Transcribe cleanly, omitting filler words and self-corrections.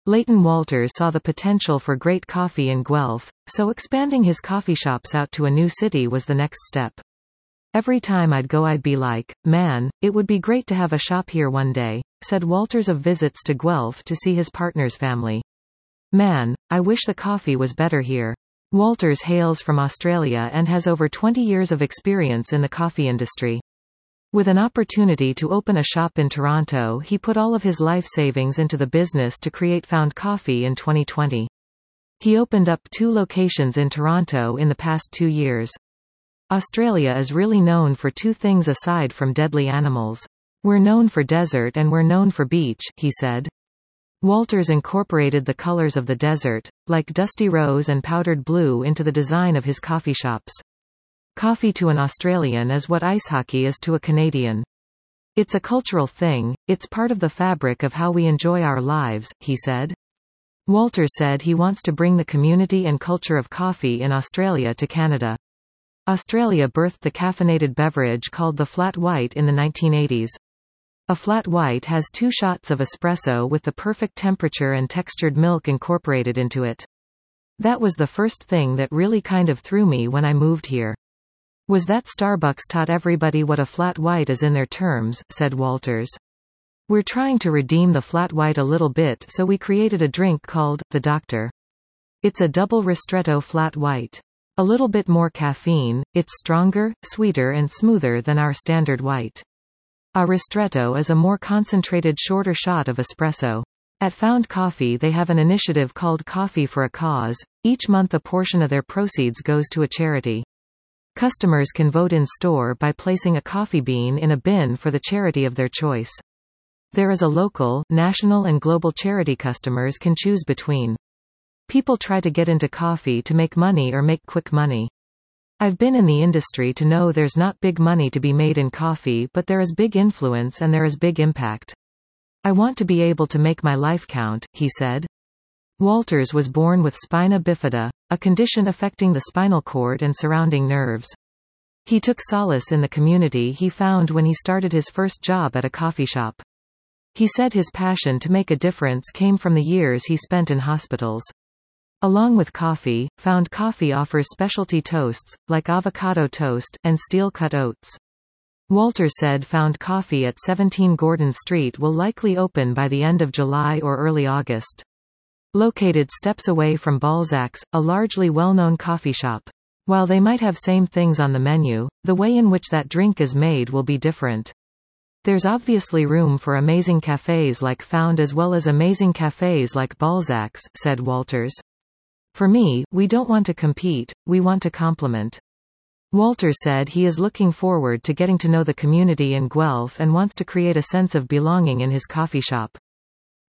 Leighton Walters saw the potential for great coffee in Guelph, so expanding his coffee shops out to a new city was the next step. Every time I'd go I'd be like, man, it would be great to have a shop here one day, said Walters of visits to Guelph to see his partner's family. Man, I wish the coffee was better here. Walters hails from Australia and has over 20 years of experience in the coffee industry. With an opportunity to open a shop in Toronto, he put all of his life savings into the business to create Found Coffee in 2020. He opened up 2 locations in Toronto in the past 2 years. Australia is really known for 2 things aside from deadly animals. We're known for desert and we're known for beach, he said. Walters incorporated the colors of the desert, like dusty rose and powdered blue, into the design of his coffee shops. Coffee to an Australian is what ice hockey is to a Canadian. It's a cultural thing, it's part of the fabric of how we enjoy our lives, he said. Walters said he wants to bring the community and culture of coffee in Australia to Canada. Australia birthed the caffeinated beverage called the flat white in the 1980s. A flat white has 2 shots of espresso with the perfect temperature and textured milk incorporated into it. That was the first thing that really kind of threw me when I moved here. Was that Starbucks taught everybody what a flat white is in their terms, said Walters. We're trying to redeem the flat white a little bit, so we created a drink called the Doctor. It's a double ristretto flat white. A little bit more caffeine, it's stronger, sweeter and smoother than our standard white. A ristretto is a more concentrated shorter shot of espresso. At Found Coffee they have an initiative called Coffee for a Cause. Each month a portion of their proceeds goes to a charity. Customers can vote in store by placing a coffee bean in a bin for the charity of their choice. There is a local, national and global charity customers can choose between. People try to get into coffee to make money or make quick money. I've been in the industry to know there's not big money to be made in coffee, but there is big influence and there is big impact. I want to be able to make my life count, he said. Walters was born with spina bifida, a condition affecting the spinal cord and surrounding nerves. He took solace in the community he found when he started his first job at a coffee shop. He said his passion to make a difference came from the years he spent in hospitals. Along with coffee, Found Coffee offers specialty toasts, like avocado toast, and steel-cut oats. Walters said Found Coffee at 17 Gordon Street will likely open by the end of July or early August. Located steps away from Balzac's, a largely well-known coffee shop. While they might have same things on the menu, the way in which that drink is made will be different. There's obviously room for amazing cafes like Found as well as amazing cafes like Balzac's, said Walters. For me, we don't want to compete, we want to complement. Walters said he is looking forward to getting to know the community in Guelph and wants to create a sense of belonging in his coffee shop.